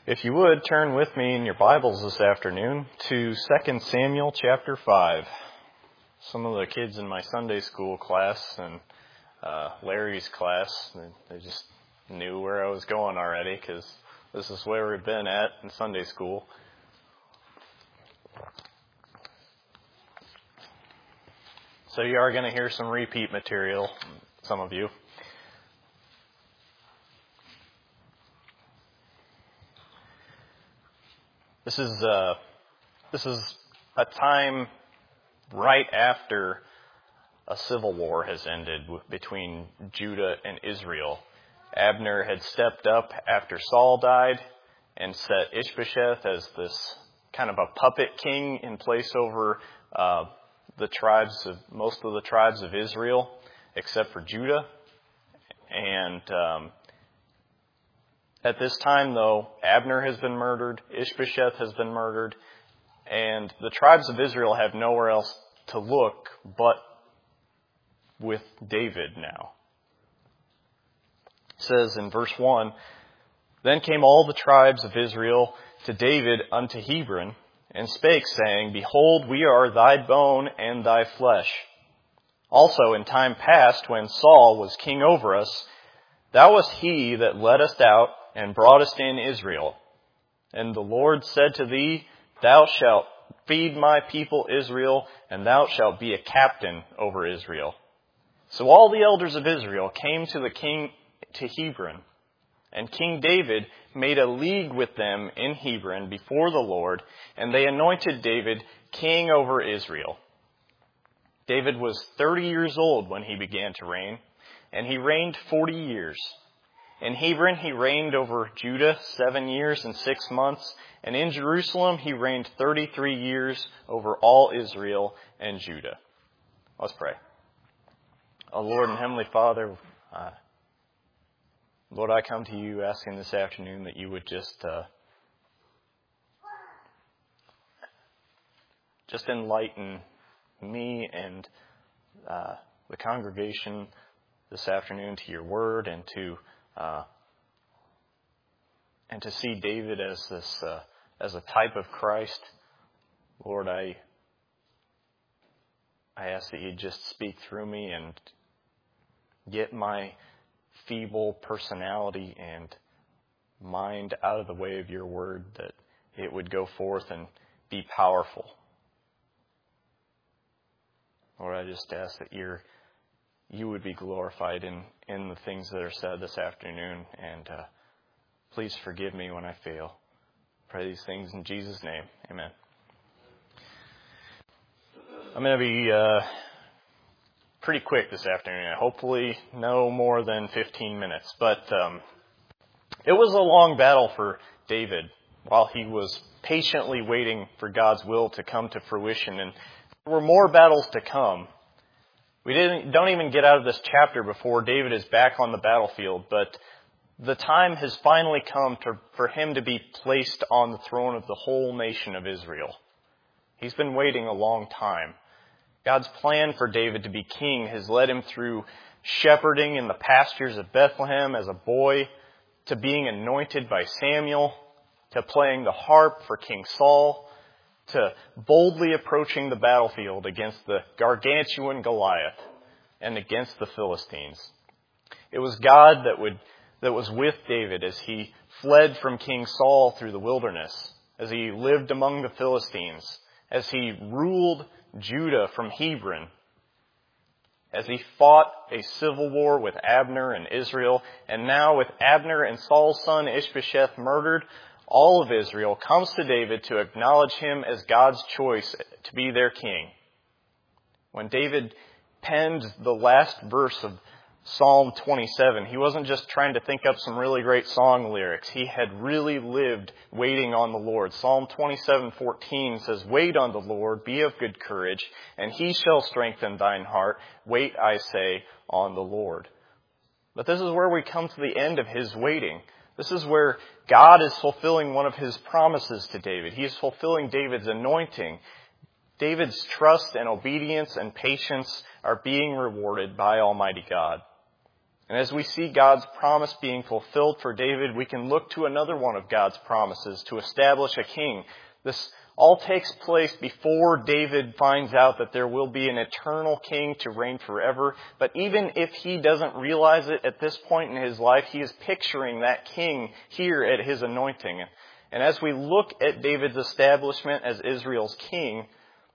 If you would, turn with me in your Bibles this afternoon to 2 Samuel chapter 5. Some of the kids in my Sunday school class and Larry's class, they just knew where I was going already because this is where we've been at in Sunday school. So you are going to hear some repeat material, some of you. This is a time right after a civil war has ended between Judah and Israel. Abner had stepped up after Saul died and set Ishbosheth as this kind of a puppet king in place over most of the tribes of Israel, except for Judah. And at this time, though, Abner has been murdered, Ishbosheth has been murdered, and the tribes of Israel have nowhere else to look but with David now. It says in verse 1, "Then came all the tribes of Israel to David unto Hebron, and spake, saying, Behold, we are thy bone and thy flesh. Also in time past, when Saul was king over us, thou wast he that led us out, and brought us in Israel. And the Lord said to thee, Thou shalt feed my people Israel, and thou shalt be a captain over Israel. So all the elders of Israel came to the king to Hebron, and King David made a league with them in Hebron before the Lord, and they anointed David king over Israel. David was 30 years old when he began to reign, and he reigned 40 years. In Hebron he reigned over Judah 7 years and 6 months, and in Jerusalem he reigned 33 years over all Israel and Judah." Let's pray. Oh Lord and Heavenly Father, Lord, I come to you asking this afternoon that you would just enlighten me and the congregation this afternoon to your word, and to see David as a type of Christ. Lord, I ask that you just speak through me and get my feeble personality and mind out of the way of your word, that it would go forth and be powerful. Lord, I just ask that you would be glorified in the things that are said this afternoon, and please forgive me when I fail. Pray these things in Jesus' name. Amen. I'm going to be pretty quick this afternoon. Hopefully no more than 15 minutes. But it was a long battle for David while he was patiently waiting for God's will to come to fruition. And there were more battles to come. We don't even get out of this chapter before David is back on the battlefield, but the time has finally come for him to be placed on the throne of the whole nation of Israel. He's been waiting a long time. God's plan for David to be king has led him through shepherding in the pastures of Bethlehem as a boy, to being anointed by Samuel, to playing the harp for King Saul, to boldly approaching the battlefield against the gargantuan Goliath and against the Philistines. It was God that was with David as he fled from King Saul through the wilderness, as he lived among the Philistines, as he ruled Judah from Hebron, as he fought a civil war with Abner and Israel, and now with Abner and Saul's son Ishbosheth murdered, all of Israel comes to David to acknowledge him as God's choice to be their king. When David penned the last verse of Psalm 27, he wasn't just trying to think up some really great song lyrics. He had really lived waiting on the Lord. Psalm 27:14 says, "Wait on the Lord, be of good courage, and he shall strengthen thine heart. Wait, I say, on the Lord." But this is where we come to the end of his waiting. This is where God is fulfilling one of his promises to David. He is fulfilling David's anointing. David's trust and obedience and patience are being rewarded by Almighty God. And as we see God's promise being fulfilled for David, we can look to another one of God's promises to establish a king. This all takes place before David finds out that there will be an eternal king to reign forever. But even if he doesn't realize it at this point in his life, he is picturing that king here at his anointing. And as we look at David's establishment as Israel's king,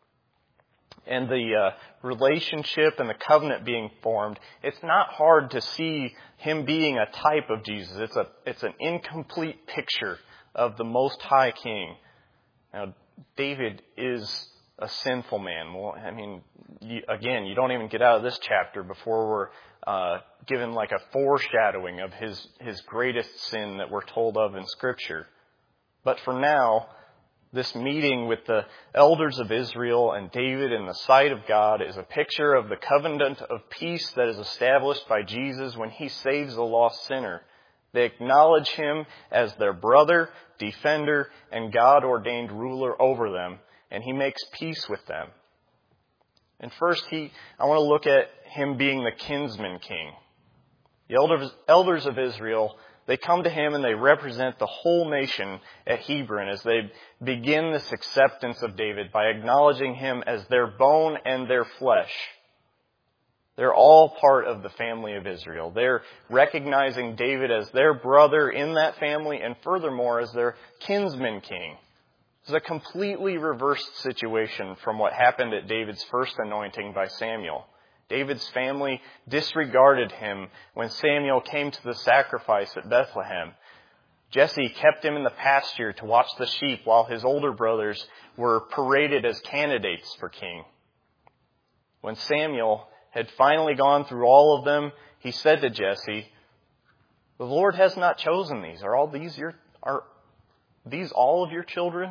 and the relationship and the covenant being formed, it's not hard to see him being a type of Jesus. It's an incomplete picture of the Most High King. Now, David is a sinful man. Well, I mean, you don't even get out of this chapter before we're given like a foreshadowing of his greatest sin that we're told of in Scripture. But for now, this meeting with the elders of Israel and David in the sight of God is a picture of the covenant of peace that is established by Jesus when he saves a lost sinner. They acknowledge him as their brother, defender, and God-ordained ruler over them, and he makes peace with them. And first, I want to look at him being the kinsman king. The elders of Israel, they come to him and they represent the whole nation at Hebron as they begin this acceptance of David by acknowledging him as their bone and their flesh. They're all part of the family of Israel. They're recognizing David as their brother in that family and furthermore as their kinsman king. It's a completely reversed situation from what happened at David's first anointing by Samuel. David's family disregarded him when Samuel came to the sacrifice at Bethlehem. Jesse kept him in the pasture to watch the sheep while his older brothers were paraded as candidates for king. When Samuel had finally gone through all of them, he said to Jesse, "The Lord has not chosen these. Are these all of your children?"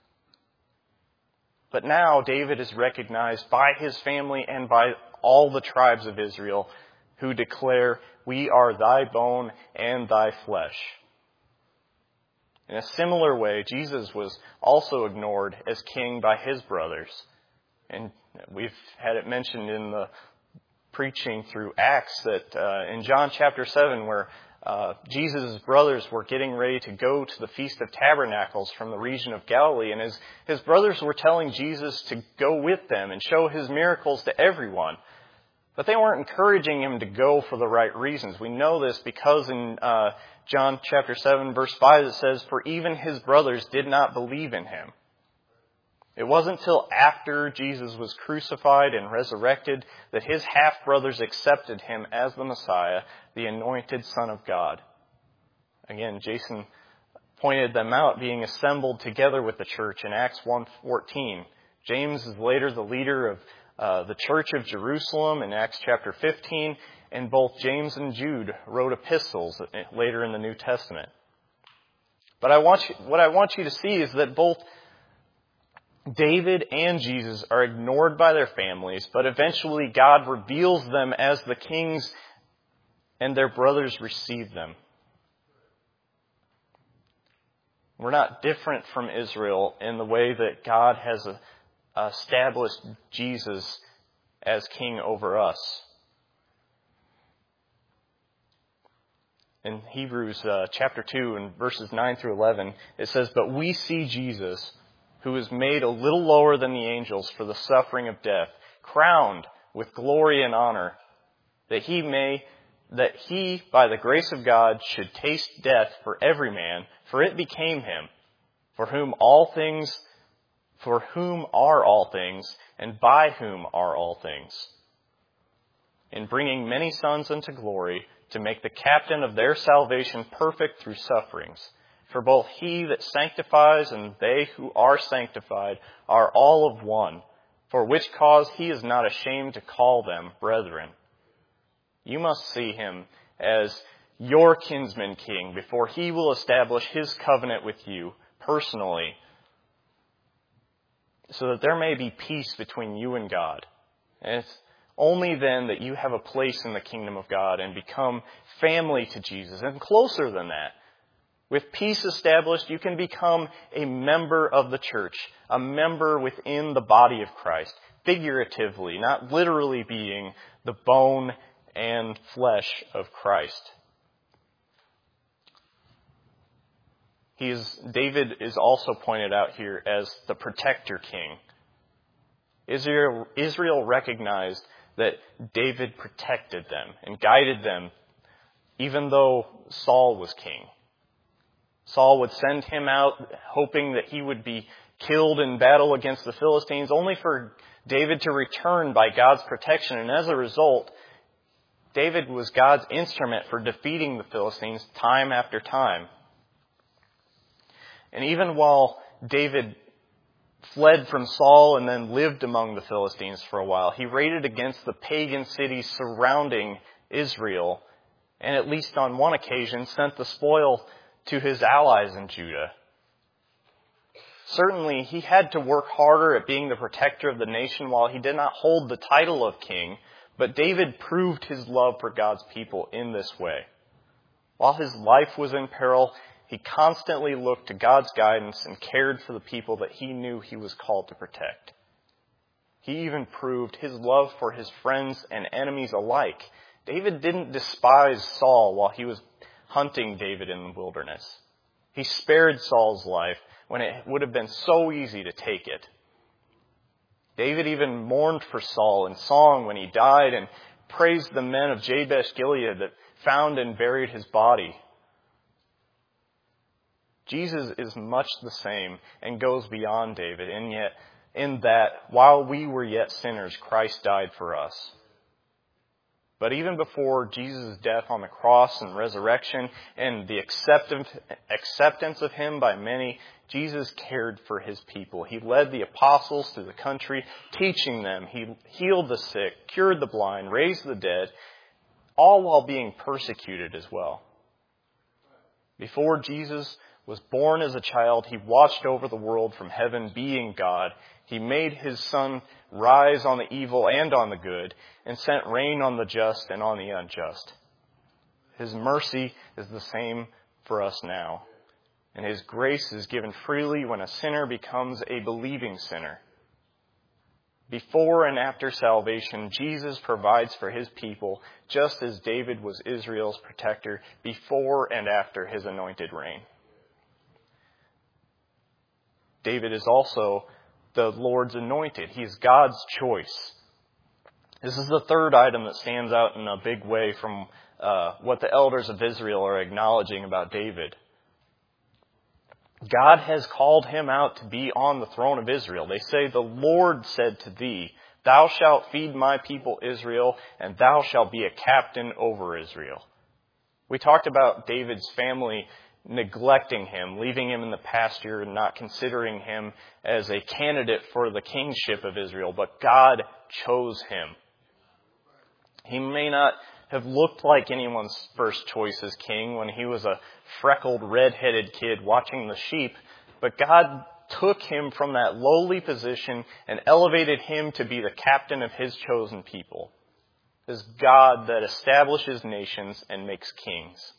But now David is recognized by his family and by all the tribes of Israel who declare, "We are thy bone and thy flesh." In a similar way, Jesus was also ignored as king by his brothers. And we've had it mentioned in the preaching through Acts that in John chapter 7 where Jesus' brothers were getting ready to go to the Feast of Tabernacles from the region of Galilee, and his brothers were telling Jesus to go with them and show his miracles to everyone. But they weren't encouraging him to go for the right reasons. We know this because in John chapter 7 verse 5 it says, "For even his brothers did not believe in him." It wasn't until after Jesus was crucified and resurrected that his half-brothers accepted him as the Messiah, the anointed Son of God. Again, Jason pointed them out being assembled together with the church in Acts 1:14. James is later the leader of the Church of Jerusalem in Acts chapter 15, and both James and Jude wrote epistles later in the New Testament. But what I want you to see is that both David and Jesus are ignored by their families, but eventually God reveals them as the kings and their brothers receive them. We're not different from Israel in the way that God has established Jesus as king over us. In Hebrews chapter 2 and verses 9 through 11, it says, "But we see Jesus, who is made a little lower than the angels for the suffering of death, crowned with glory and honor, that he, by the grace of God, should taste death for every man, for it became him, for whom are all things, and by whom are all things, in bringing many sons into glory, to make the captain of their salvation perfect through sufferings. For both he that sanctifies and they who are sanctified are all of one, for which cause he is not ashamed to call them brethren. You must see him as your kinsman king before he will establish his covenant with you personally, so that there may be peace between you and God. And it's only then that you have a place in the kingdom of God and become family to Jesus, and closer than that. With peace established, you can become a member of the church, a member within the body of Christ, figuratively, not literally being the bone and flesh of Christ. David is also pointed out here as the protector king. Israel recognized that David protected them and guided them even though Saul was king. Saul would send him out hoping that he would be killed in battle against the Philistines, only for David to return by God's protection. And as a result, David was God's instrument for defeating the Philistines time after time. And even while David fled from Saul and then lived among the Philistines for a while, he raided against the pagan cities surrounding Israel, and at least on one occasion sent the spoil to his allies in Judah. Certainly, he had to work harder at being the protector of the nation while he did not hold the title of king, but David proved his love for God's people in this way. While his life was in peril, he constantly looked to God's guidance and cared for the people that he knew he was called to protect. He even proved his love for his friends and enemies alike. David didn't despise Saul while he was hunting David in the wilderness. He spared Saul's life when it would have been so easy to take it. David even mourned for Saul in song when he died and praised the men of Jabesh Gilead that found and buried his body. Jesus is much the same and goes beyond David, and yet in that while we were yet sinners, Christ died for us. But even before Jesus' death on the cross and resurrection and the acceptance of him by many, Jesus cared for his people. He led the apostles through the country, teaching them. He healed the sick, cured the blind, raised the dead, all while being persecuted as well. Before Jesus was born as a child, he watched over the world from heaven, being God. He made his sun rise on the evil and on the good, and sent rain on the just and on the unjust. His mercy is the same for us now, and his grace is given freely when a sinner becomes a believing sinner. Before and after salvation, Jesus provides for his people, just as David was Israel's protector before and after his anointed reign. David is also the Lord's anointed. He is God's choice. This is the third item that stands out in a big way from what the elders of Israel are acknowledging about David. God has called him out to be on the throne of Israel. They say, "The Lord said to thee, thou shalt feed my people Israel, and thou shalt be a captain over Israel." We talked about David's family neglecting him, leaving him in the pasture and not considering him as a candidate for the kingship of Israel, but God chose him. He may not have looked like anyone's first choice as king when he was a freckled, red-headed kid watching the sheep, but God took him from that lowly position and elevated him to be the captain of his chosen people. It is God that establishes nations and makes kings.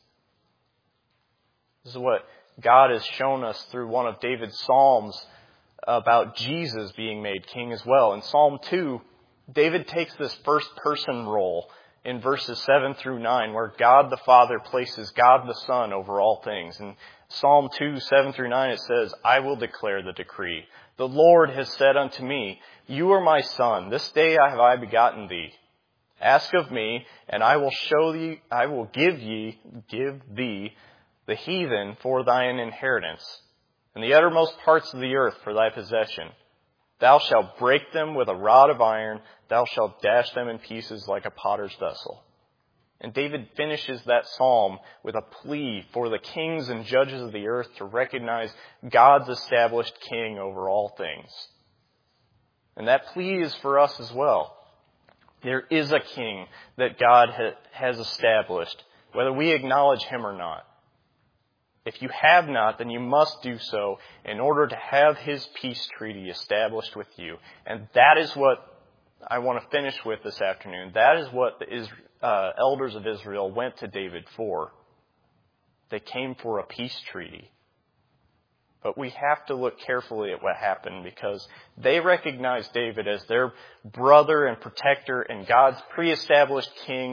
This is what God has shown us through one of David's Psalms about Jesus being made king as well. In Psalm 2, David takes this first-person role in verses 7 through 9, where God the Father places God the Son over all things. In Psalm 2, 7 through 9, it says, "I will declare the decree. The Lord has said unto me, You are my son. This day have I begotten thee. Ask of me, and I will show thee, I will give thee the heathen for thine inheritance, and the uttermost parts of the earth for thy possession. Thou shalt break them with a rod of iron, thou shalt dash them in pieces like a potter's vessel." And David finishes that psalm with a plea for the kings and judges of the earth to recognize God's established king over all things. And that plea is for us as well. There is a king that God has established, whether we acknowledge him or not. If you have not, then you must do so in order to have his peace treaty established with you. And that is what I want to finish with this afternoon. That is what the elders of Israel went to David for. They came for a peace treaty. But we have to look carefully at what happened, because they recognized David as their brother and protector and God's pre-established king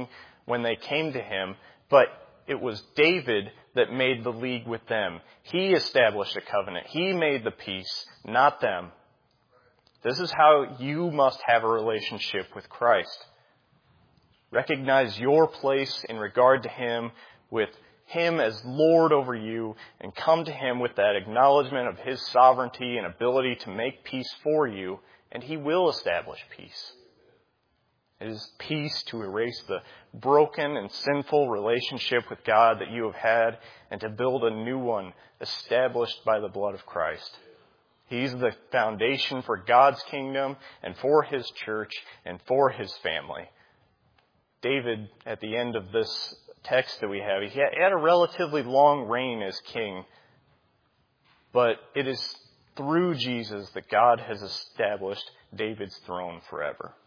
when they came to him, but it was David that made the league with them. He established a covenant. He made the peace, not them. This is how you must have a relationship with Christ. Recognize your place in regard to him, with him as Lord over you, and come to him with that acknowledgement of his sovereignty and ability to make peace for you, and he will establish peace. It is peace to erase the broken and sinful relationship with God that you have had and to build a new one established by the blood of Christ. He's the foundation for God's kingdom and for his church and for his family. David, at the end of this text that we have, he had a relatively long reign as king, but it is through Jesus that God has established David's throne forever.